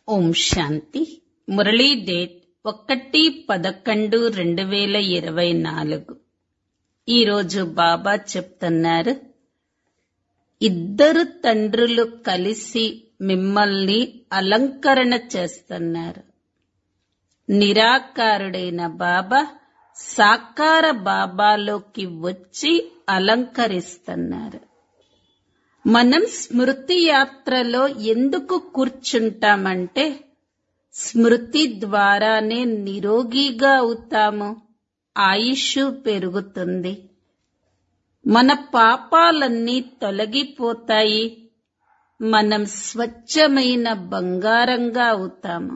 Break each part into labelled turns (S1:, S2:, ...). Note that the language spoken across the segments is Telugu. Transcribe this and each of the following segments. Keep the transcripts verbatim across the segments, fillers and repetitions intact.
S1: ఓం శాంతి. మురళీ డేట్ ఒకటి పదకొండు రెండు వేల ఇరవై నాలుగు. ఈరోజు బాబా చెప్తున్నారు, ఇద్దరు తండ్రులు కలిసి మిమ్మల్ని అలంకరణ చేస్తున్నారు. నిరాకారుడైన బాబా సాకార బాబాలోకి వచ్చి అలంకరిస్తున్నారు. మనం స్మృతి యాత్రలో ఎందుకు కూర్చుంటామంటే స్మృతి ద్వారానే నిరోగిగా అవుతాము, ఆయుష్ పెరుగుతుంది, మన పాపాలన్నీ తొలగిపోతాయి, మనం స్వచ్ఛమైన బంగారంగా అవుతాము.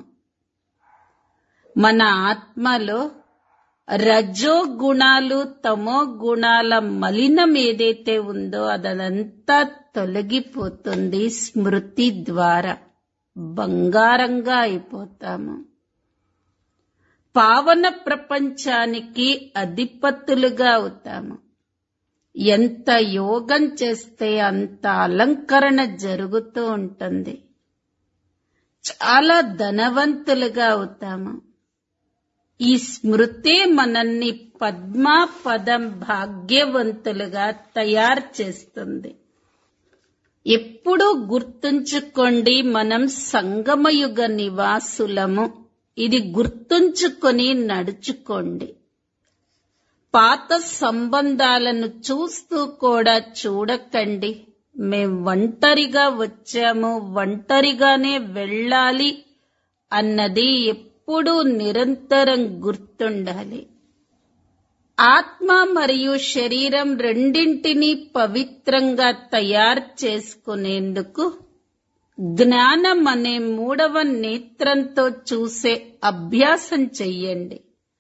S1: మన ఆత్మలో రజో గుణాలు తమో గుణాల మలినం ఏదైతే ఉందో అదంతా తొలగిపోతుంది. స్మృతి ద్వారా బంగారంగా అయిపోతాము. పావన ప్రపంచానికి అధిపతులుగా అవుతాము. ఎంత యోగం చేస్తే అంత అలంకరణ జరుగుతూ ఉంటుంది. చాలా ధనవంతులుగా అవుతాము. ఈ స్మృతే మనల్ని పద్మా పదం భాగ్యవంతులుగా తయారు చేస్తుంది. ఎప్పుడూ గుర్తుంచుకోండి, మనం సంగమయుగ నివాసులము. ఇది గుర్తుంచుకొని నడుచుకోండి. పాత సంబంధాలను చూస్తూ కూడా చూడకండి. మేం ఒంటరిగా వచ్చాము, ఒంటరిగానే వెళ్ళాలి అన్నది ఎప్పుడూ నిరంతరం గుర్తుండాలి. ఆత్మ మరియు శరీరం రెండింటినీ పవిత్రంగా తయారు చేసుకునేందుకు జ్ఞానం అనే మూడవ నేత్రంతో చూసే అభ్యాసం చెయ్యండి.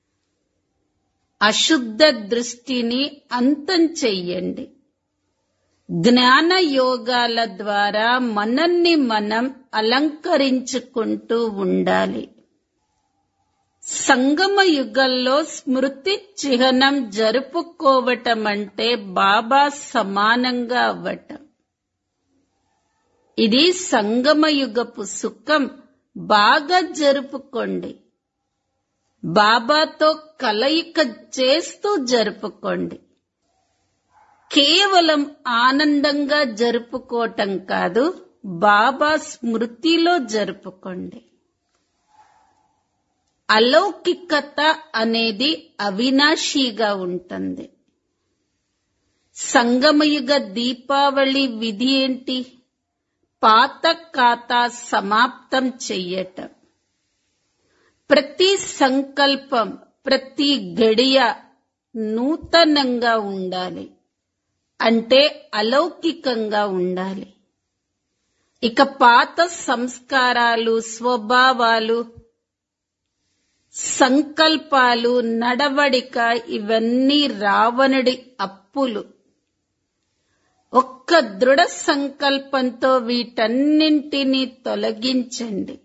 S1: అశుద్ధ దృష్టిని అంతం చెయ్యండి. జ్ఞాన యోగాల ద్వారా మనల్ని మనం అలంకరించుకుంటూ ఉండాలి. సంగమ యుగంలో స్మృతి చిహ్నం జరుపుకోవటం అంటే బాబా సమానంగా అవ్వటం. ఇది సంగమయుగపు సుఖం. బాగా జరుపుకోండి. బాబాతో కలయిక చేస్తూ జరుపుకోండి. కేవలం ఆనందంగా జరుపుకోవటం కాదు, బాబా స్మృతిలో జరుపుకోండి. అలౌకికత అనేది అవినాశిగా ఉంటుంది. సంగమయుగ దీపావళి విధి ఏంటి? పాత ఖాతా సమాప్తం చెయ్యటం. ప్రతి సంకల్పం, ప్రతి గడియ నూతనంగా ఉండాలి, అంటే అలౌకికంగా ఉండాలి. ఇక పాత సంస్కారాలు, స్వభావాలు, సంకల్పాలు, నడవడిక ఇవన్నీ రావణుడి అప్పులు. ఒక్క దృఢ సంకల్పంతో వీటన్నింటినీ తొలగించండి.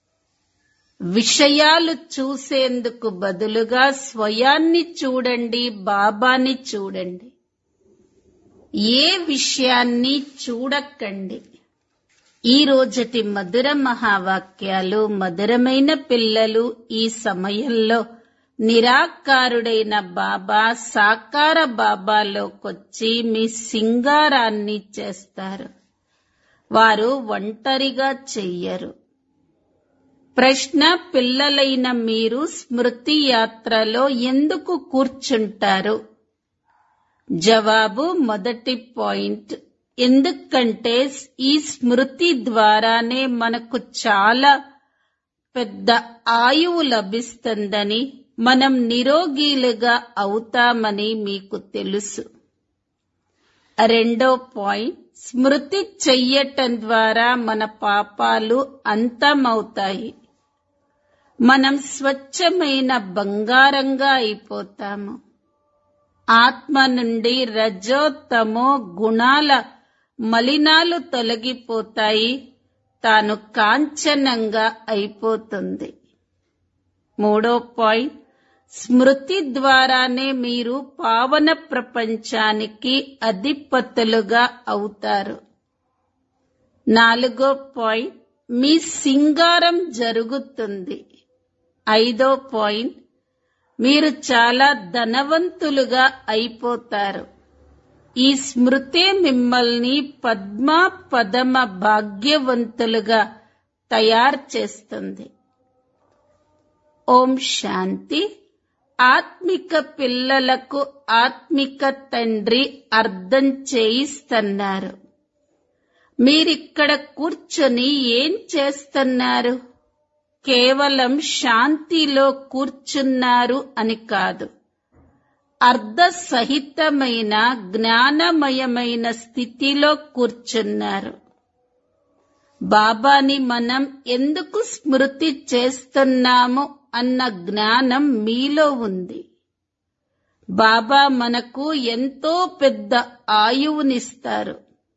S1: విషయాలు చూసేందుకు బదులుగా స్వయాన్ని చూడండి, బాబాని చూడండి. ఏ విషయాన్ని చూడకండి. ఈ రోజటి మధుర మహావాక్యాలు. మధురమైన పిల్లలు, ఈ సమయంలో నిరాకారుడైన బాబా సాకార బాబాలోకొచ్చి మీ సింగారాన్ని చేస్తారు. వారు ఒంటరిగా చెయ్యరు. ప్రశ్న: పిల్లలైన మీరు స్మృతి యాత్రలో ఎందుకు కూర్చుంటారు? జవాబు: మొదటి పాయింట్, ఎందుకంటే ఈ స్మృతి ద్వారానే మనకు చాలా పెద్ద ఆయువు లభిస్తుందని, మనం నిరోగిలుగా అవుతామని మీకు తెలుసు. రెండో పాయింట్, స్మృతి చెయ్యటం ద్వారా మన పాపాలు అంతమవుతాయి. మనం స్వచ్ఛమైన బంగారంగా అయిపోతాము. ఆత్మ నుండి రజో తమో గుణాల మలినాలు తొలగిపోతాయి. తాను కాంచనంగా అయిపోతుంది. మూడో పాయింట్, స్మృతి ద్వారానే మీరు పావన ప్రపంచానికి అధిపతులుగా అవుతారు. నాలుగో పాయింట్, మీ సింగారం జరుగుతుంది. ఐదో పాయింట్, మీరు చాలా ధనవంతులుగా అయిపోతారు. ఈ స్మృతే మిమ్మల్ని పద్మ పదమ భాగ్యవంతులుగా తయారు చేస్తుంది. ఓం శాంతి. ఆత్మిక పిల్లలకు ఆత్మిక తండ్రి అర్థం చేయిస్తున్నారు. మీరిక్కడ కూర్చొని ఏం చేస్తున్నారు? కేవలం శాంతిలో కూర్చున్నారు అని కాదు, అర్ధ సహితమైన జ్ఞానమయమైన స్థితిలో కూర్చున్నారు. బాబాని మనం ఎందుకు స్మృతి చేస్తున్నాము అన్న జ్ఞానం మీలో ఉంది. బాబా మనకు ఎంతో పెద్ద ఆయువునిస్తారు.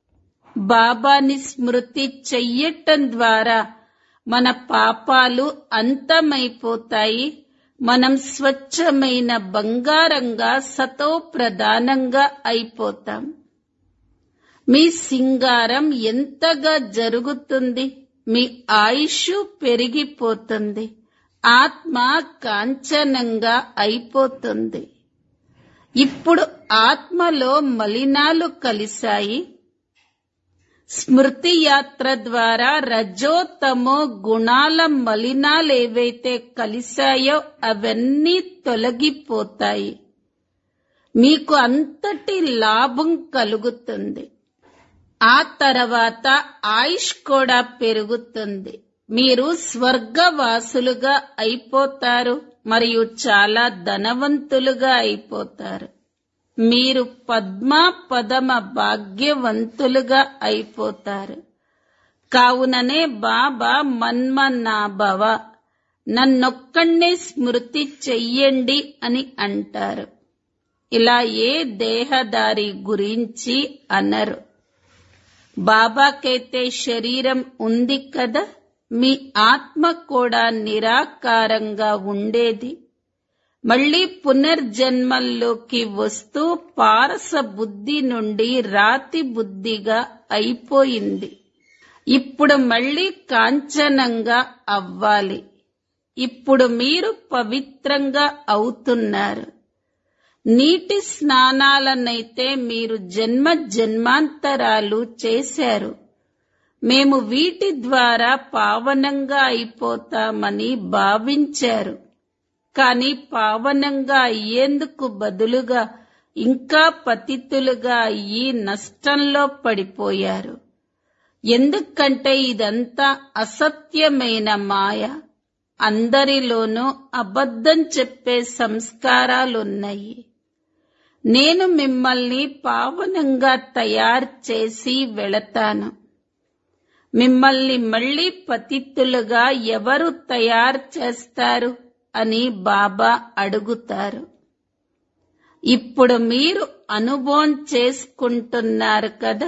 S1: బాబాని స్మృతి చెయ్యటం ద్వారా మన పాపాలు అంతమైపోతాయి. మనం స్వచ్ఛమైన బంగారంగా సతో ప్రధానంగా అయిపోతాం. మీ సింగారం ఎంతగా జరుగుతుంది, మీ ఆయుష్ పెరిగిపోతుంది, ఆత్మ కాంచనంగా అయిపోతుంది. ఇప్పుడు ఆత్మలో మలినాలు కలిశాయి. స్మృతి యాత్ర ద్వారా రజోతమో గుణాల మలినాలేవైతే కలిశాయో అవన్నీ తొలగిపోతాయి. మీకు అంతటి లాభం కలుగుతుంది. ఆ తర్వాత ఆయుష్ కూడా పెరుగుతుంది. మీరు స్వర్గవాసులుగా అయిపోతారు మరియు చాలా ధనవంతులుగా అయిపోతారు. మీరు పద్మ పదమ భాగ్యవంతులుగా అయిపోతారు. కావుననే బాబా మన్మనాభవ, నన్నొక్కడే స్మృతి చెయ్యండి అని అంటారు. ఇలా ఏ దేహదారి గురించి అనరు. బాబాకైతే శరీరం ఉంది కదా, మీ ఆత్మ కూడా నిరాకారంగా ఉండేది. మళ్లీ పునర్జన్మల్లోకి వస్తూ పారస బుద్ధి నుండి రాతి బుద్ధిగా అయిపోయింది. ఇప్పుడు మళ్లీ కాంచనంగా అవ్వాలి. ఇప్పుడు మీరు పవిత్రంగా అవుతున్నారు. నీటి స్నానాలనైతే మీరు జన్మ జన్మాంతరాలు చేశారు. మేము వీటి ద్వారా పావనంగా అయిపోతామని భావించారు. కాని పావనంగా అయ్యేందుకు బదులుగా ఇంకా పతితులుగా అయ్యి నష్టంలో పడిపోయారు. ఎందుకంటే ఇదంతా అసత్యమైన మాయ. అందరిలోనూ అబద్ధం చెప్పే సంస్కారాలున్నాయి. నేను మిమ్మల్ని పావనంగా తయారు చేసి వెళతాను. మిమ్మల్ని మళ్లీ పతితులుగా ఎవరు తయారు చేస్తారు అని బాబా అడుగుతారు. ఇప్పుడు మీరు అనుభవం చేసుకుంటున్నారు కదా.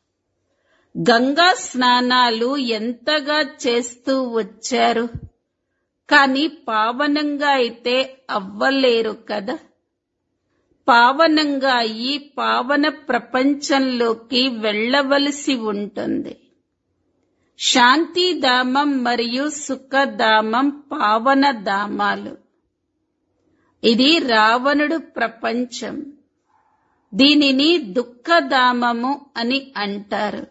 S1: గంగా స్నానాలు ఎంతగా చేస్తూ వచ్చారు, కాని పావనంగా అయితే అవ్వలేరు కదా. పావనంగా ఈ పావన ప్రపంచంలోకి వెళ్ళవలసి ఉంటుంది. శాంతిధామం మరియు సుఖధామం పావన ధామాలు. ఇది రావణుడు ప్రపంచం. దీనిని దుఃఖధామము అని అంటారు.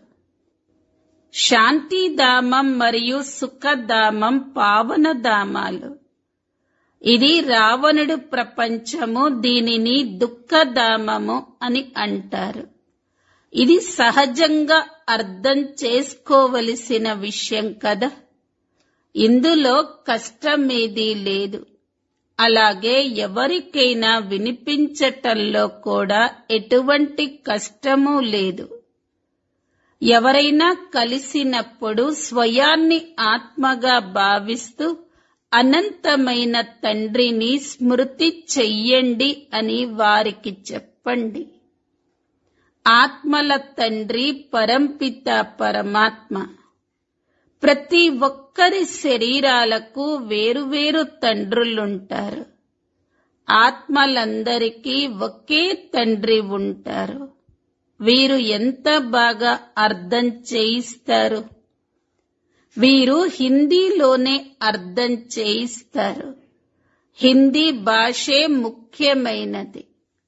S1: శాంతిధామం మరియు సుఖధామం పావన ధామాలు. ఇది రావణుడు ప్రపంచము. దీనిని దుఃఖధామము అని అంటారు. ఇది సహజంగా అర్థం చేసుకోవలసిన విషయం కదా. ఇందులో కష్టమేదీ లేదు. అలాగే ఎవరికైనా వినిపించటంలో కూడా ఎటువంటి కష్టమూ లేదు. ఎవరైనా కలిసినప్పుడు స్వయాన్ని ఆత్మగా భావిస్తూ అనంతమైన తండ్రిని స్మృతి చెయ్యండి అని వారికి చెప్పండి. ఆత్మల తండ్రి పరంపిత పరమాత్మ. ప్రతి ఒక్కరి శరీరాలకు వేరువేరు తండ్రులుంటారు. ఆత్మలందరికీ ఒకే తండ్రి ఉంటారు. వీరు ఎంత బాగా అర్థం చేయిస్తారు. వీరు హిందీలోనే అర్థం చేయిస్తారు. హిందీ భాషే ముఖ్యమైనది.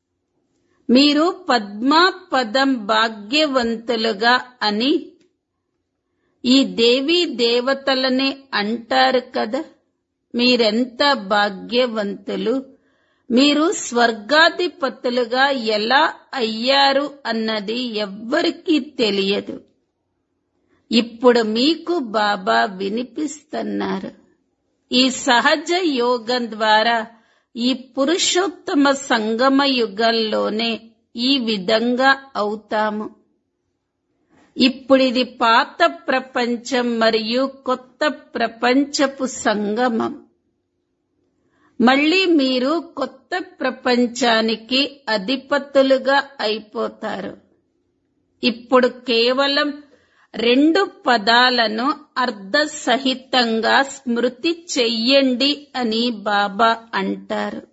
S1: మీరు పద్మా పదం భాగ్యవంతులుగా అని ఈ దేవీ దేవతలనే అంటారు కదా. మీరెంత భాగ్యవంతులు. మీరు స్వర్గాధిపతులుగా ఎలా అయ్యారు అన్నది ఎవ్వరికీ తెలియదు. ఇప్పుడు మీకు బాబా వినిపిస్తున్నారు. ఈ సహజ యోగం ద్వారా ఈ పురుషోత్తమ సంగమ యుగంలోనే ఈ విధంగా అవుతాము. ఇప్పుడిది పాత ప్రపంచం మరియు కొత్త ప్రపంచపు సంగమం. మళ్ళీ మీరు కొత్త ప్రపంచానికి అధిపతులుగా అయిపోతారు. ఇప్పుడు కేవలం రెండు పదాలను అర్థసహితంగా స్మృతి చెయ్యండి అని బాబా అంటారు.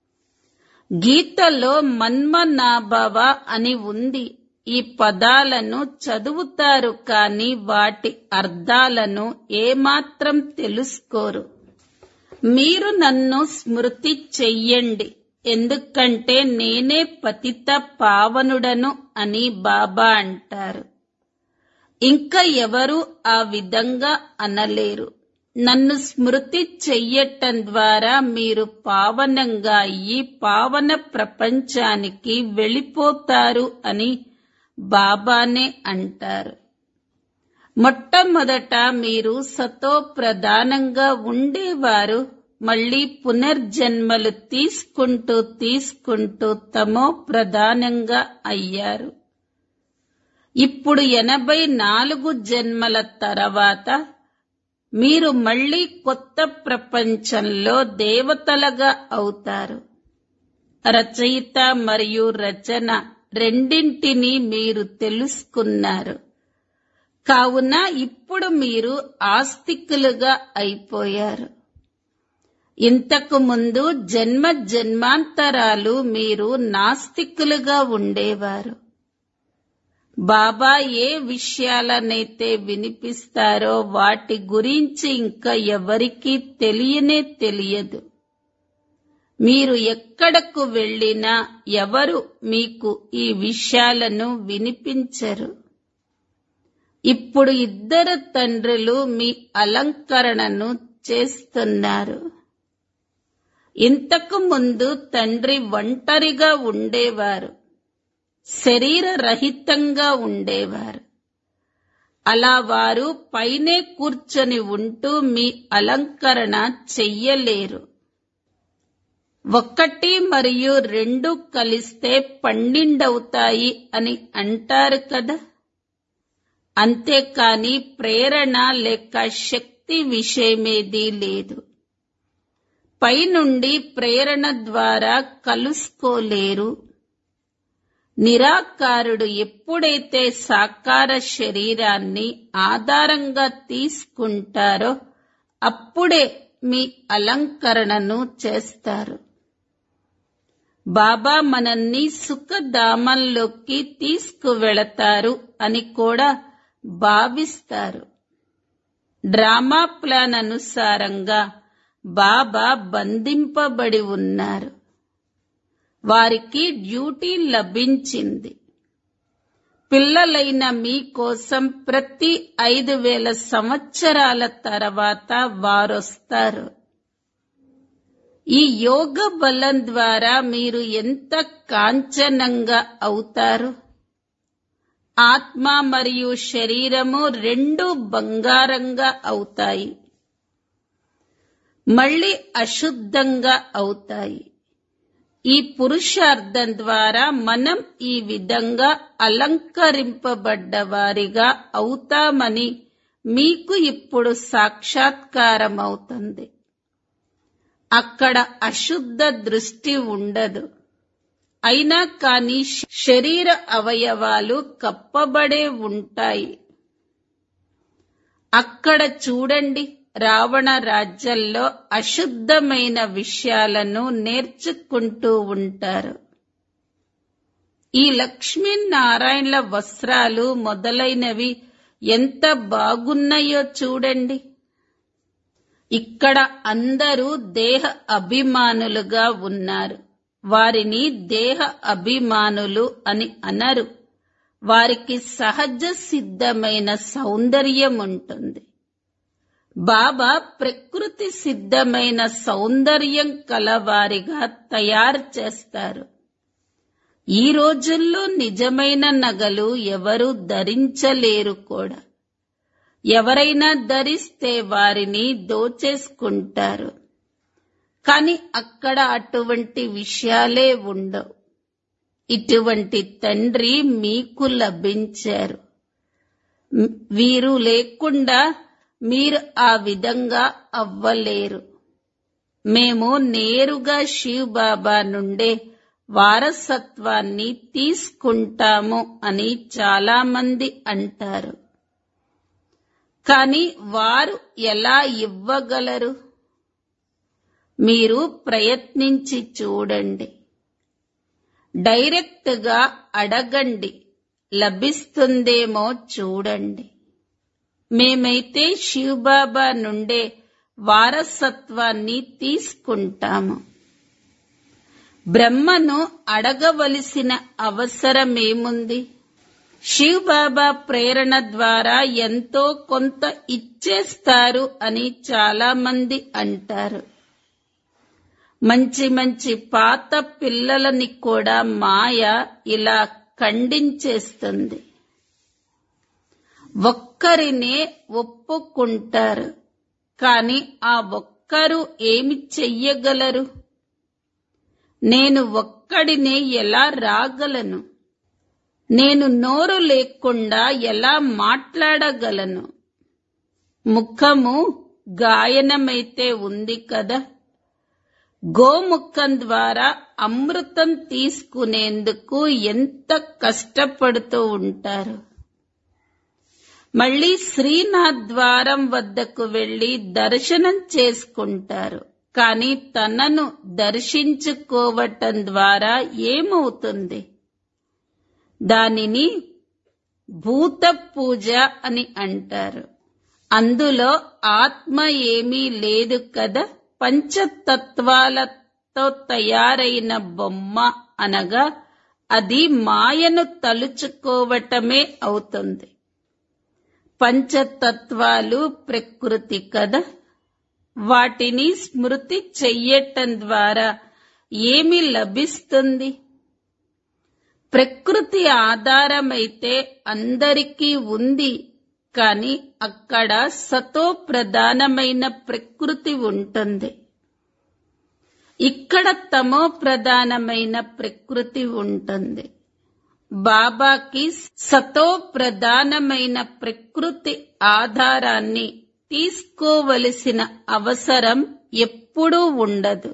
S1: గీతలో మన్మనాభవ అని ఉంది. ఈ పదాలను చదువుతారు కానీ వాటి అర్థాలను ఏమాత్రం తెలుసుకోరు. మీరు నన్ను స్మృతి చెయ్యండి, ఎందుకంటే నేనే పతిత పావనుడను అని బాబా అంటారు. ఇంకా ఎవరు ఆ విధంగా అనలేరు. నన్ను స్మృతి చెయ్యటం ద్వారా మీరు పావనంగా అయ్యి పావన ప్రపంచానికి వెళ్ళిపోతారు అని బాబానే అంటారు. మొట్టమొదట మీరు సతో ప్రధానంగా ఉండేవారు. మళ్లీ పునర్జన్మలు తీసుకుంటూ తీసుకుంటూ తమో ప్రధానంగా అయ్యారు. ఇప్పుడు ఎనభై నాలుగు జన్మల తర్వాత మీరు మళ్లీ కొత్త ప్రపంచంలో దేవతలుగా అవుతారు. రచయిత మరియు రచన రెండింటినీ మీరు తెలుసుకున్నారు. కావున ఇప్పుడు మీరు ఆస్తికులుగా అయిపోయారు. ఇంతకు ముందు జన్మ జన్మాంతరాలు మీరు నాస్తికులుగా ఉండేవారు. బాబా ఏ విషయాలనైతే వినిపిస్తారో వాటి గురించి ఇంకా ఎవరికీ తెలియనే తెలియదు. మీరు ఎక్కడకు వెళ్ళినా ఎవరు మీకు ఈ విషయాలను వినిపించరు. ఇప్పుడు ఇద్దరు తండ్రులు మీ అలంకరణను చేస్తున్నారు. ఇంతకు ముందు తండ్రి ఒంటరిగా ఉండేవారు, శరీర రహితంగా ఉండేవారు. అలా వారు పైనే కూర్చొని ఉంటూ మీ అలంకరణ చెయ్యలేరు. ఒకటి మరియు రెండు కలిస్తే పన్నెండవుతాయి అని అంటారు కదా. అంతేకాని ప్రేరణ లేక శక్తి విషయమేదీ లేదు. పైనుండి ప్రేరణ ద్వారా కలుసుకోలేరు. నిరాకారుడు ఎప్పుడైతే సాకార శరీరాన్ని ఆధారంగా తీసుకుంటారో అప్పుడే మీ అలంకరణను చేస్తారు. బాబా మనల్ని సుఖధామంలోకి తీసుకువెళతారు అని కూడా భావిస్తారు. డ్రామా ప్లాన్ అనుసారంగా బాబా బంధింపబడి ఉన్నారు. వారికి డ్యూటీ లభించింది. పిల్లలైన మీకోసం ప్రతి ఐదు వేల సంవత్సరాల తర్వాత వారొస్తారు. ఈ యోగ బలం ద్వారా మీరు ఎంత కాంచనంగా అవుతారు. ఆత్మ మరియు శరీరము రెండు బంగారంగా అవుతాయి, మళ్ళీ అశుద్ధంగా అవుతాయి. ఈ పురుషార్థం ద్వారా మనం ఈ విధంగా అలంకరింపబడ్డవారిగా అవుతామని మీకు ఇప్పుడు సాక్షాత్కారమవుతుంది. అక్కడ అశుద్ధ దృష్టి ఉండదు. అయినా కానీ శరీర అవయవాలు కప్పబడే ఉంటాయి. అక్కడ చూడండి, రావణ రాజ్యంలో అశుద్ధమైన విషయాలను నేర్చుకుంటూ ఉంటారు. ఈ లక్ష్మీనారాయణల వస్త్రాలు మొదలైనవి ఎంత బాగున్నాయో చూడండి. ఇక్కడ అందరూ దేహ అభిమానులుగా ఉన్నారు. వారిని దేహ అభిమానులు అని అనరు. వారికి సహజ సిద్ధమైన సౌందర్యం ఉంటుంది. బాబా ప్రకృతి సిద్ధమైన సౌందర్యం కలవారిగా తయారు చేస్తారు. ఈ రోజుల్లో నిజమైన నగలు ఎవరు ధరించలేరు కూడా. ఎవరైనా ధరిస్తే వారిని దోచేసుకుంటారు. కాని అక్కడ అటువంటి విషయాలే ఉండవు. ఇటువంటి తండ్రి మీకు లభించారు. వీరు లేకుండా మీరు ఆ విధంగా అవ్వలేరు. మేము నేరుగా శివ్ బాబా నుండే వారసత్వాన్ని తీసుకుంటాము అని చాలా మంది అంటారు. కాని వారు ఎలా ఇవ్వగలరు? మీరు ప్రయత్నించి చూడండి. డైరెక్ట్ గా అడగండి, లభిస్తుందేమో చూడండి. మేమైతే శివబాబా నుండే వారసత్వాన్ని తీసుకుంటాము. బ్రహ్మను అడగవలసిన అవసరమేముంది? శివబాబా ప్రేరణ ద్వారా ఎంతో కొంత ఇచ్చేస్తారు అని చాలా మంది అంటారు. మంచి మంచి పాత పిల్లలని కూడా మాయ ఇలా ఖండించేస్తుంది. ఒక్కరినే ఒప్పుకుంటారు, కాని ఆ ఒక్కరు ఏమి చెయ్యగలరు? నేను ఒక్కడినే ఎలా రాగలను? నేను నోరు లేకుండా ఎలా మాట్లాడగలను? ముఖము గాయనమైతే ఉంది కదా. గోముఖం ద్వారా అమృతం తీసుకునేందుకు ఎంత కష్టపడుతూ ఉంటారు. మళ్ళీ శ్రీనాథ్ ద్వారం వద్దకు వెళ్లి దర్శనం చేసుకుంటారు. కాని తనను దర్శించుకోవటం ద్వారా ఏమవుతుంది? దానిని భూత పూజ అని అంటారు. అందులో ఆత్మ ఏమీ లేదు కదా. పంచతత్వాలతో తయారైన బొమ్మ అనగా అది మాయను తలుచుకోవటమే అవుతుంది. పంచతత్వాలు ప్రకృతి కదా. వాటిని స్మృతి చెయ్యటం ద్వారా ఏమి లభిస్తుంది? ప్రకృతి ఆధారమైతే అందరికీ ఉంది, కాని అక్కడ సతో ప్రధానమైన ప్రకృతి ఉంటుంది. ఇక్కడ తమో ప్రధానమైన ప్రకృతి ఉంటుంది. బాబాకి సతో ప్రధానమైన ప్రకృతి ఆధారాన్ని తీసుకోవలసిన అవసరం ఎప్పుడూ ఉండదు.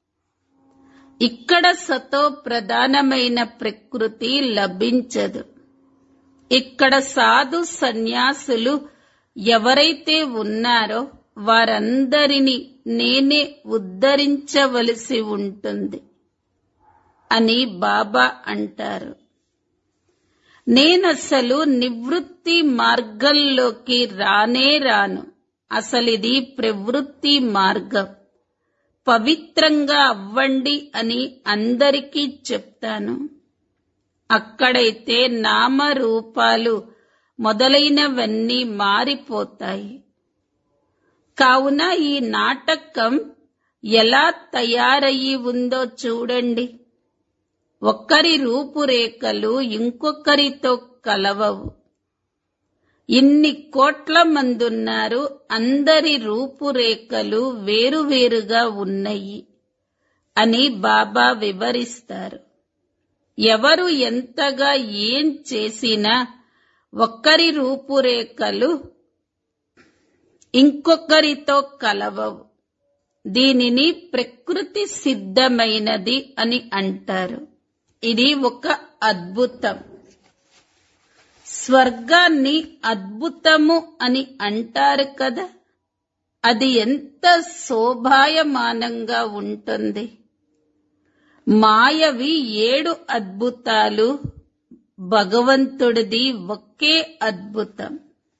S1: ఇక్కడ సతో ప్రధానమైన ప్రకృతి లభించదు. ఇక్కడ సాధు సన్యాసులు ఎవరైతే ఉన్నారో వారందరినీ నేనే ఉద్ధరించవలసి ఉంటుంది అని బాబా అంటారు. నేనసలు నివృత్తి మార్గంలోకి రానే రాను. అసలిది ప్రవృత్తి మార్గం. పవిత్రంగా అవ్వండి అని అందరికీ చెప్తాను. అక్కడైతే నామరూపాలు మొదలైనవన్నీ మారిపోతాయి. కావున ఈ నాటకం ఎలా తయారయ్యి ఉందో చూడండి. ఒక్కరి రూపురేఖలు ఇంకొకరితో కలవవు. ఇన్ని కోట్ల మందున్నారు, అందరి రూపురేఖలు వేరువేరుగా ఉన్నాయి అని బాబా వివరిస్తారు. ఎవరు ఎంతగా ఏం చేసినా ఒక్కరి రూపురేఖలు ఇంకొకరితో కలవవు. దీనిని ప్రకృతి సిద్ధమైనది అని అంటారు. ఇది ఒక అద్భుతం. స్వర్గాన్ని అద్భుతము అని అంటారు కదా. అది ఎంత శోభాయమానంగా ఉంటుంది. మాయవి ఏడు అద్భుతాలు, భగవంతుడిది ఒకే అద్భుతం.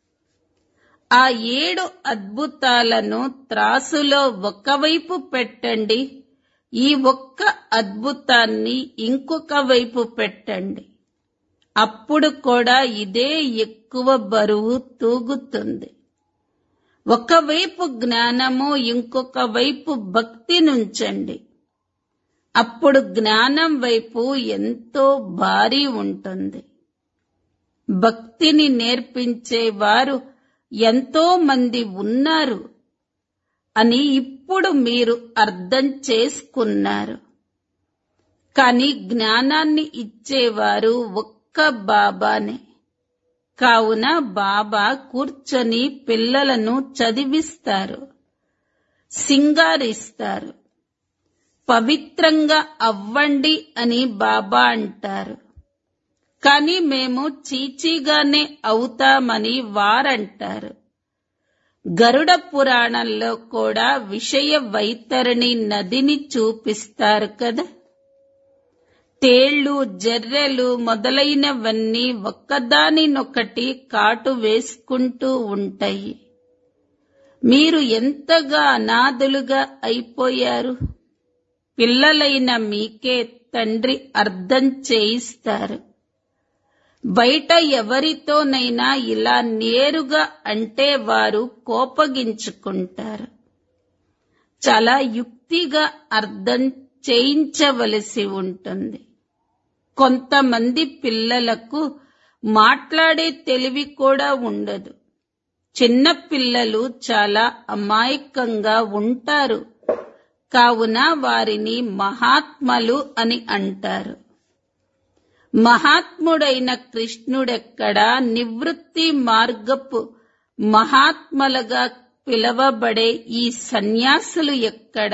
S1: ఆ ఏడు అద్భుతాలను త్రాసులో ఒకవైపు పెట్టండి, ఈ ఒక్క అద్భుతాన్ని ఇంకొక వైపు పెట్టండి. అప్పుడు కూడా ఇదే ఎక్కువ బరువు తూగుతుంది. ఒకవైపు జ్ఞానము, ఇంకొక వైపు భక్తినుంచండి. అప్పుడు జ్ఞానం వైపు ఎంతో భారీ ఉంటుంది. భక్తిని నేర్పించేవారు ఎంతో మంది ఉన్నారు అని ఇప్పుడు మీరు అర్థం చేసుకున్నారు. కానీ జ్ఞానాన్ని ఇచ్చేవారు ఒక్క బాబానే. కావున బాబా కూర్చొని పిల్లలను చదివిస్తారు, సింగారిస్తారు. పవిత్రంగా అవ్వండి అని బాబా అంటారు. కానీ మేము చీచీగానే అవుతామని వారంటారు. గరుడ పురాణంలో కూడా విషయ వైతరణి నదిని చూపిస్తారు కదా. తేళ్లు, జర్రెలు మొదలైనవన్నీ ఒక్కదానినొకటి కాటు వేసుకుంటూ ఉంటాయి. మీరు ఎంతగా అనాథులుగా అయిపోయారు. పిల్లలైన మీకే తండ్రి అర్థం చేయిస్తారు. బయట ఎవరితోనైనా ఇలా నేరుగా అంటే వారు కోపగించుకుంటారు. చాలా యుక్తిగా అర్థం చేయించవలసి ఉంటుంది. కొంతమంది పిల్లలకు మాట్లాడే తెలివి కూడా ఉండదు. చిన్న పిల్లలు చాలా అమాయకంగా ఉంటారు. కావున వారిని మహాత్మలు అని అంటారు. మహాత్ముడైన కృష్ణుడెక్కడా, నివృత్తి మార్గపు మహాత్మలుగా పిలవబడే ఈ సన్యాసులు ఎక్కడ?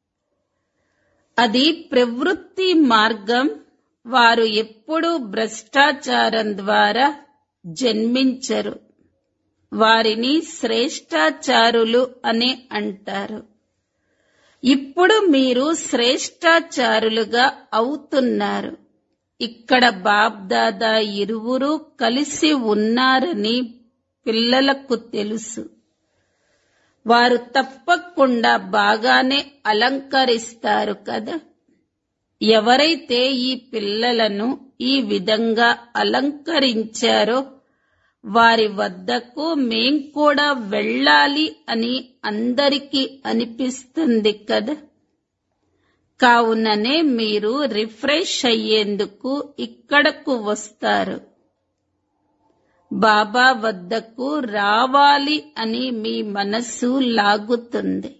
S1: అది ప్రవృత్తి మార్గం. వారు ఎప్పుడూ భ్రష్టాచారం ద్వారా జన్మించరు. వారిని శ్రేష్టాచారులు అని అంటారు. ఇప్పుడు మీరు శ్రేష్టాచారులుగా అవుతున్నారు. ఇక్కడ బాబ్దాదా ఇరువురు కలిసి ఉన్నారని పిల్లలకు తెలుసు. వారు తప్పకుండా బాగానే అలంకరిస్తారు కదా. ఎవరైతే ఈ పిల్లలను ఈ విధంగా అలంకరించారో వారి వద్దకు మేం కూడా వెళ్ళాలి అని అందరికీ అనిపిస్తుంది కదా. కావుననే మీరు రిఫ్రెష్ అయ్యేందుకు ఇక్కడకు వస్తారు. బాబా వద్దకు రావాలి అని మీ మనస్సు లాగుతుంది.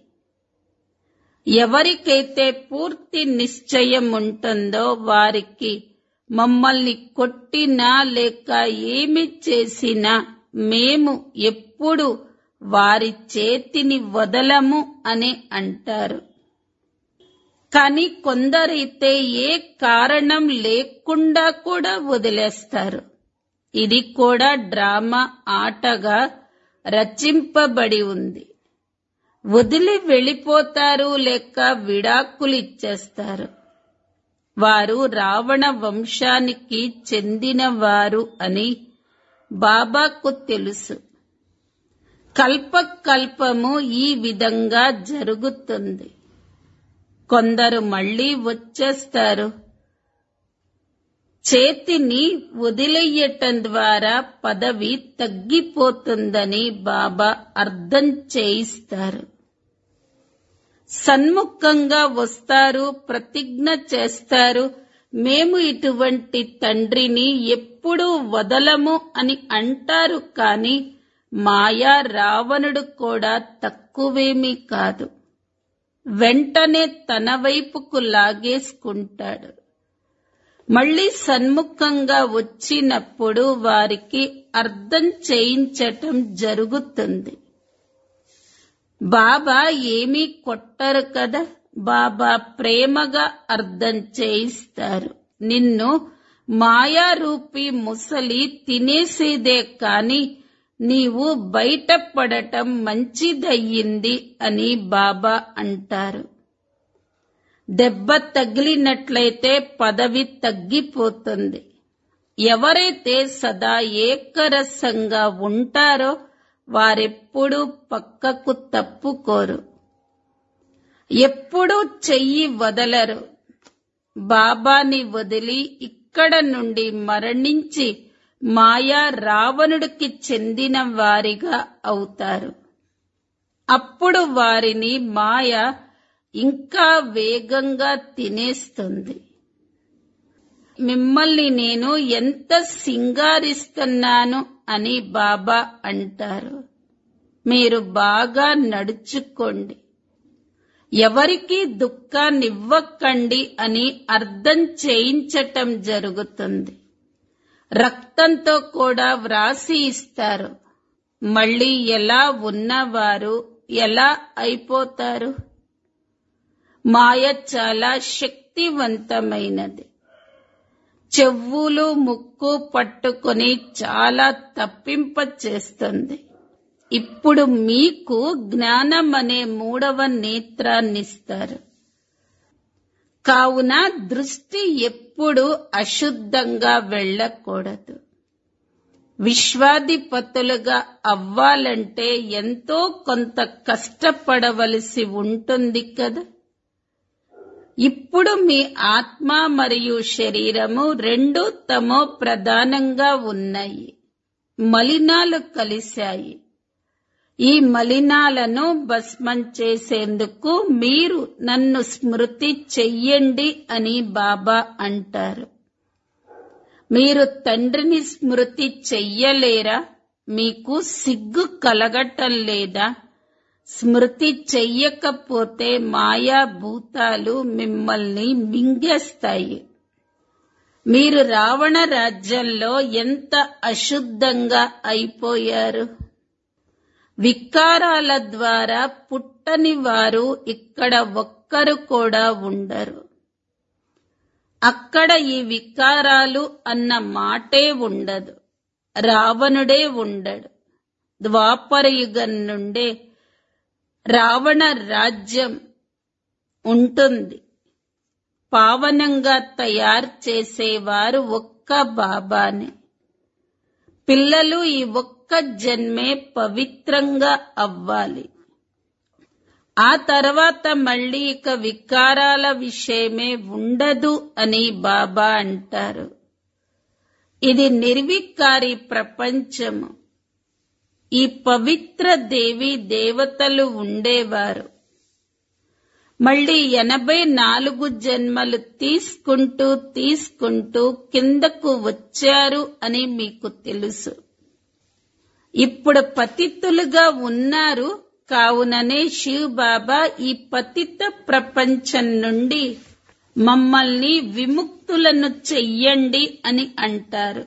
S1: ఎవరికైతే పూర్తి నిశ్చయం ఉంటుందో వారికి మమ్మల్ని కొట్టినా లేక ఏమి చేసినా మేము ఎప్పుడు వారి చేతిని వదలము అని అంటారు. కానీ కొందరైతే ఏ కారణం లేకుండా కూడా వదిలేస్తారు. ఇది కూడా డ్రామా ఆటగా రచింపబడి ఉంది. వదిలి వెళ్ళిపోతారు లేక విడాకులిచ్చేస్తారు. వారు రావణ వంశానికి చెందినవారు అని బాబాకు తెలుసు. కల్పకల్పము ఈ విధంగా జరుగుతుంది. కొందరు మళ్ళీ వచ్చేస్తారు. చేతిని వదిలేయటం ద్వారా పదవి తగ్గిపోతుందని బాబా అర్థం చేయిస్తారు. సన్ముఖంగా వస్తారు, ప్రతిజ్ఞ చేస్తారు, మేము ఇటువంటి తండ్రిని ఎప్పుడూ వదలము అని అంటారు. కాని మాయా రావణుడు కూడా తక్కువేమీ కాదు. వెంటనే తన వైపుకు లాగేసుకుంటాడు. మళ్ళీ సన్ముఖంగా వచ్చినప్పుడు వారికి అర్థం చేయించటం జరుగుతుంది. బాబా ఏమీ కొట్టరు కదా. బాబా ప్రేమగా అర్థం చేయిస్తారు. నిన్ను మాయారూపి ముసలి తినేసేదే కాని నీవు బయటపడటం మంచిదయ్యింది అని బాబా అంటారు. దెబ్బ తగిలినట్లయితే పదవి తగ్గిపోతుంది. ఎవరైతే సదా ఏకరసంగా ఉంటారో వారెప్పుడూ పక్కకు తప్పుకోరు, ఎప్పుడూ చెయ్యి వదలరు. బాబాని వదిలి ఇక్కడ నుండి మరణించి మాయా రావణుడికి చెందిన వారిగా అవుతారు. అప్పుడు వారిని మాయ ఇంకా వేగంగా తినేస్తుంది. మిమ్మల్ని నేను ఎంత సింగారిస్తున్నాను అని బాబా అంటారు. మీరు బాగా నడుచుకోండి, ఎవరికీ దుఃఖాన్నివ్వకండి అని అర్థం చేయించటం జరుగుతుంది. రక్తంతో కూడా వ్రాసి ఇస్తారు. మళ్ళీ ఎలా ఉన్నవారు ఎలా అయిపోతారు? మాయ చాలా శక్తివంతమైనది. చెవులు ముక్కు పట్టుకొని చాలా తప్పింప చేస్తుంది. ఇప్పుడు మీకు జ్ఞానం అనే మూడవ నేత్రాన్నిస్తారు. కావున దృష్టి ఎప్పుడూ అశుద్ధంగా వెళ్ళకూడదు. విశ్వాధిపతులుగా అవ్వాలంటే ఎంతో కొంత కష్టపడవలసి ఉంటుంది కదా. ఇప్పుడు మీ ఆత్మ మరియు శరీరము రెండు తమో ప్రధానంగా ఉన్నాయి. మలినాలు కలిశాయి. ఈ మలినాలను భస్మం చేసేందుకు మీరు నన్ను స్మృతి చెయ్యండి అని బాబా అంటారు. మీరు తండ్రిని స్మృతి చెయ్యలేరా? మీకు సిగ్గు కలగటం లేదా? స్మృతి చెయ్యకపోతే మాయా భూతాలు మిమ్మల్ని మింగేస్తాయి. మీరు రావణ రాజ్యంలో ఎంత అశుద్ధంగా అయిపోయారు. వికారాల ద్వారా పుట్టని వారు ఇక్కడ ఒక్కరు కూడా ఉండరు. అక్కడ ఈ వికారాలు అన్న మాటే ఉండదు. రావణుడే ఉండడు. ద్వాపర యుగం నుండే రావణ రాజ్యం ఉంటుంది. పావనంగా తయారు చేసేవారు ఒక్క బాబానే. పిల్లలు ఈ ఒక్క జన్మే పవిత్రంగా అవ్వాలి. ఆ తర్వాత మళ్ళీ ఇక వికారాల విషయమే ఉండదు అని బాబా అంటారు. ఇది నిర్వికారి ప్రపంచము. ఈ పవిత్ర దేవి దేవతలు ఉండేవారు. మళ్ళీ ఎనభై నాలుగు జన్మలు తీసుకుంటూ తీసుకుంటూ కిందకు వచ్చారు అని మీకు తెలుసు. ఇప్పుడు పతితులుగా ఉన్నారు. కావుననే శివ్ బాబా ఈ పతిత ప్రపంచం నుండి మమ్మల్ని విముక్తులను చెయ్యండి అని అంటారు.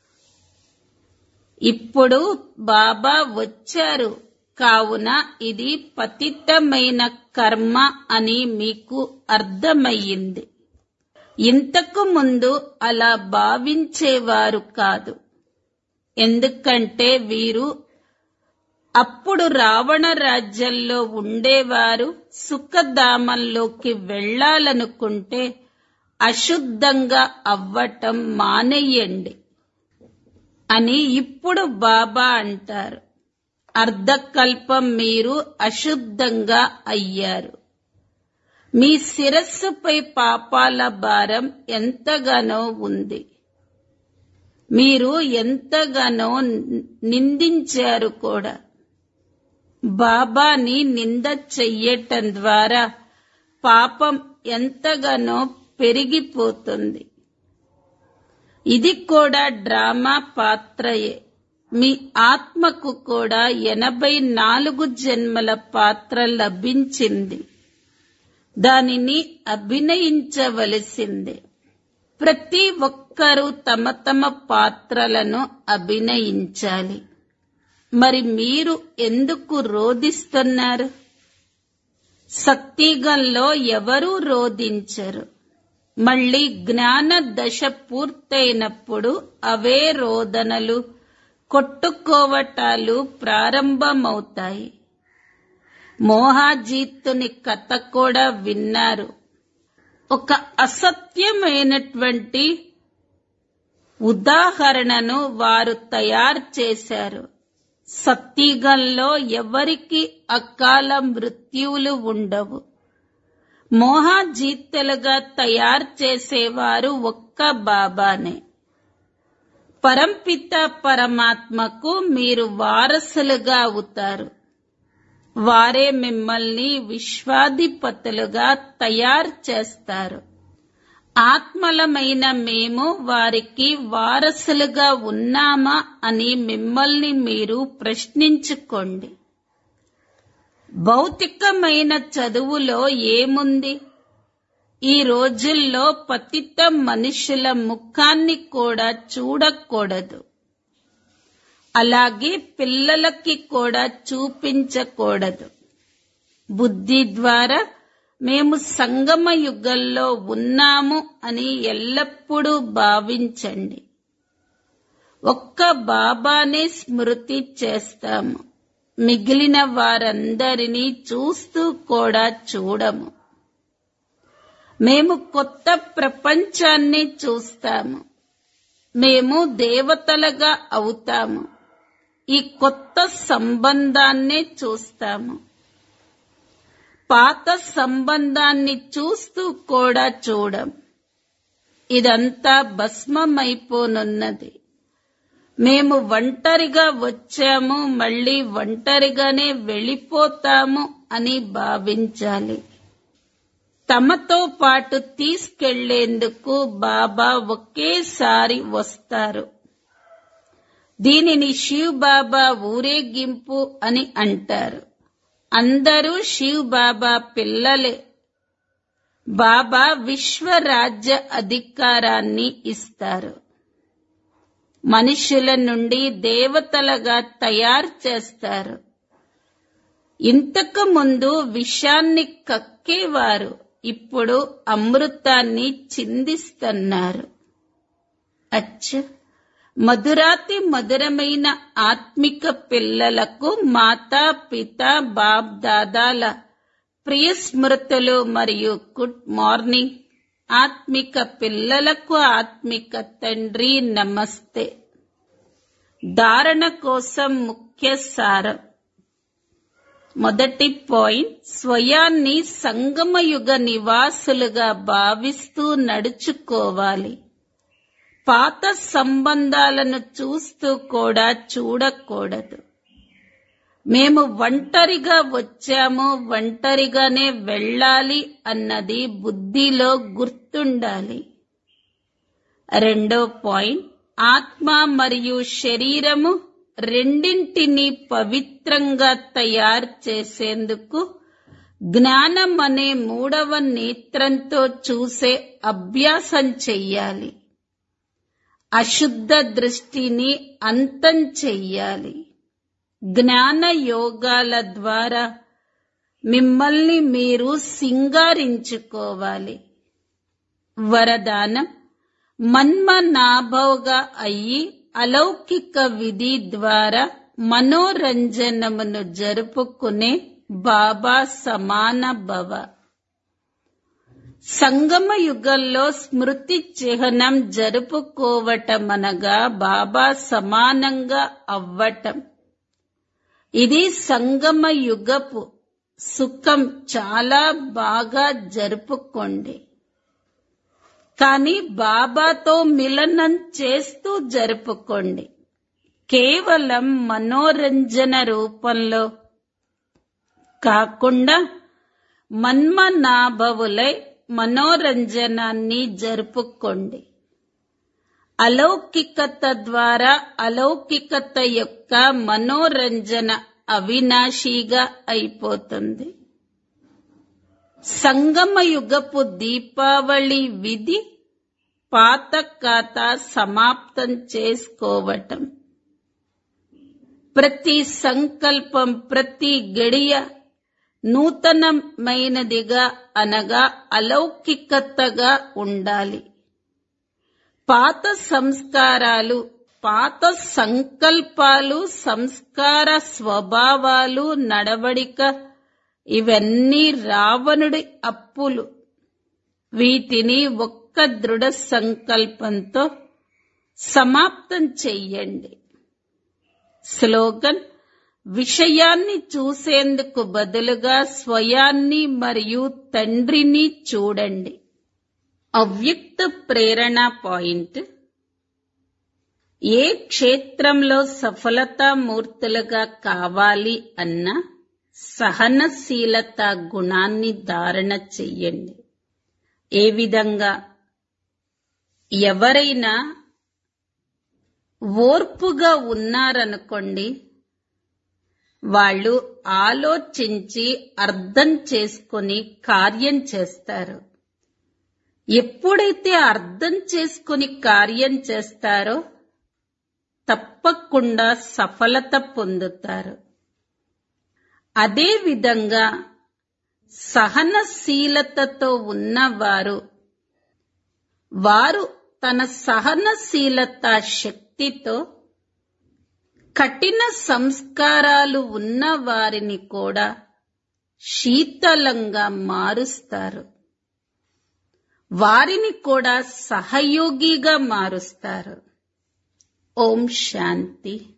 S1: ఇప్పుడు బాబా వచ్చారు. కావున ఇది పతితమైన కర్మ అని మీకు అర్థమయ్యింది. ఇంతకు ముందు అలా భావించేవారు కాదు. ఎందుకంటే వీరు అప్పుడు రావణ రాజ్యంలో ఉండేవారు. సుఖధామంలోకి వెళ్లాలనుకుంటే అశుద్ధంగా అవ్వటం మానేయండి అని ఇప్పుడు బాబా అంటారు. అర్ధకల్పం మీరు అశుద్ధంగా అయ్యారు. మీ శిరస్సుపై పాపాల భారం ఎంతగానో ఉంది. మీరు ఎంతగానో నిందించారు కూడా. బాబాని నింద చెయ్యటం ద్వారా పాపం ఎంతగానో పెరిగిపోతుంది. ఇది కూడా డ్రామా పాత్రయే. మీ ఆత్మకు కూడా ఎనభై నాలుగు జన్మల పాత్ర లభించింది. దానిని అభినయించవలసిందే. ప్రతి ఒక్కరూ తమ తమ పాత్రలను అభినయించాలి. మరి మీరు ఎందుకు రోదిస్తున్నారు? సత్యుగంలో ఎవరూ రోదించరు. మళ్ళీ జ్ఞాన దశ పూర్తయినప్పుడు అవే రోదనలు, కొట్టుకోవటాలు ప్రారంభమవుతాయి. మోహాజీతుని కథ కూడా విన్నారు. ఒక అసత్యమైనటువంటి ఉదాహరణను వారు తయారు చేశారు. సత్యుగంలో ఎవరికి అకాల మృత్యువులు ఉండవు. మోహాజీతలుగా తయారు చేసేవారు ఒక్క బాబానే. పరంపిత పరమాత్మకు మీరు వారసులుగా అవుతారు. వారే మిమ్మల్ని విశ్వాధిపతులుగా తయారు చేస్తారు. ఆత్మలమైన మేము వారికి వారసులుగా ఉన్నామా అని మిమ్మల్ని మీరు ప్రశ్నించుకోండి. భౌతికమైన చదువులో ఏముంది? ఈ రోజుల్లో పతిత మనుషుల ముఖాన్ని కూడా చూడకూడదు. అలాగే పిల్లలకి కూడా చూపించకూడదు. బుద్ధి ద్వారా మేము సంగమ యుగంలో ఉన్నాము అని ఎల్లప్పుడూ భావించండి. ఒక్క బాబానే స్మృతి చేస్తాము. మిగిలిన వారందరినీ చూస్తూ కూడా చూడము. మేము కొత్త ప్రపంచాన్ని చూస్తాము. మేము దేవతలుగా అవుతాము. ఈ కొత్త సంబంధాన్నే చూస్తాము. పాత సంబంధాన్ని చూస్తూ కూడా చూడం. ఇదంతా భస్మమైపోనున్నది. మేము ఒంటరిగా వచ్చాము, మళ్ళీ ఒంటరిగానే వెళ్ళిపోతాము అని భావించాలి. తమతో పాటు తీసుకెళ్లేందుకు బాబా ఒకేసారి వస్తారు. దీనిని శివ్ బాబా ఊరేగింపు అని అంటారు. అందరూ శివ్ బాబా పిల్లలే. బాబా విశ్వరాజ్య అధికారాన్ని ఇస్తారు. మనుషుల నుండి దేవతలుగా తయారు చేస్తారు. ఇంతకు ముందు విషాన్ని కక్కేవారు, ఇప్పుడు అమృతాన్ని చిందిస్తున్నారు. అచ్చ, మధురాతి మధురమైన ఆత్మిక పిల్లలకు మాతా పిత బాప్ దాదాల ప్రియ స్మృతులు మరియు గుడ్ మార్నింగ్. ఆత్మిక పిల్లలకు ఆత్మిక తండ్రి నమస్తే. ధారణ కోసం ముఖ్య సారం. మొదటి పాయింట్, స్వయాన్ని సంగమయుగ నివాసులుగా భావిస్తూ నడుచుకోవాలి. పాత సంబంధాలను చూస్తూ కూడా చూడకూడదు. మేము ఒంటరిగా వచ్చాము, ఒంటరిగానే వెళ్ళాలి అన్నది బుద్ధిలో గుర్తుండాలి. రెండో పాయింట్, ఆత్మ మరియు శరీరము రెండింటినీ పవిత్రంగా తయారు చేసేందుకు జ్ఞానం అనే మూడవ నేత్రంతో చూసే అభ్యాసం చెయ్యాలి. అశుద్ధ దృష్టిని అంతం చెయ్యాలి. జ్ఞాన యోగాల ద్వారా మిమ్మల్ని మీరు సింగారించుకోవాలి. వరదానం, మన్మనాభవుగా అయ్యి అలౌకిక విధి ద్వారా మనోరంజనమును జరుపుకునే బాబా సమాన భవ. సంగమ యుగంలో స్మృతి చిహ్నం జరుపుకోవటమనగా బాబా సమానంగా అవ్వటం. ఇది సంగమ యుగపు సుఖం. చాలా బాగా జరుపుకోండి. కానీ బాబాతో మిలనం చేస్తూ జరుపుకోండి. కేవలం మనోరంజన రూపంలో కాకుండా మన్మనాభవులై మనోరంజనాన్ని జరుపుకోండి. అలౌకికత ద్వారా అలౌకికత యొక్క మనోరంజన అవినాశిగా అయిపోతుంది. సంగమయుగపు దీపావళి విధి పాత ఖాతా సమాప్తం చేసుకోవటం. ప్రతి సంకల్పం, ప్రతి గడియ నూతనమైనదిగా అనగా అలౌకికతగా ఉండాలి. పాత సంస్కారాలు, పాత సంకల్పాలు, సంస్కార స్వభావాలు, నడవడిక ఇవన్నీ రావణుడి అప్పులు. వీటిని ఒక్క దృఢ సంకల్పంతో సమాప్తం చెయ్యండి. స్లోగన్: విషయాన్ని చూసేందుకు బదులుగా స్వయాన్ని మరియు తండ్రిని చూడండి. అవ్యక్త ప్రేరణ పాయింట్: ఏ క్షేత్రంలో సఫలతామూర్తులుగా కావాలి అన్నా సహనశీలత గుణాన్ని ధారణ చెయ్యండి. ఏ విధంగా ఎవరైనా ఓర్పుగా ఉన్నారనుకోండి, వాళ్ళు ఆలోచించి అర్థం చేసుకుని కార్యం చేస్తారు. ఎప్పుడైతే అర్థం చేసుకుని కార్యం చేస్తారో తప్పకుండా సఫలత పొందుతారు. అదే విధంగా సహనశీలతతో ఉన్నవారు వారు తన సహనశీలత శక్తితో కఠిన సంస్కారాలు ఉన్న వారిని కూడా శీతలంగా మారుస్తారు. వారిని కూడా సహయోగిగా మారుస్తారు. ఓం శాంతి.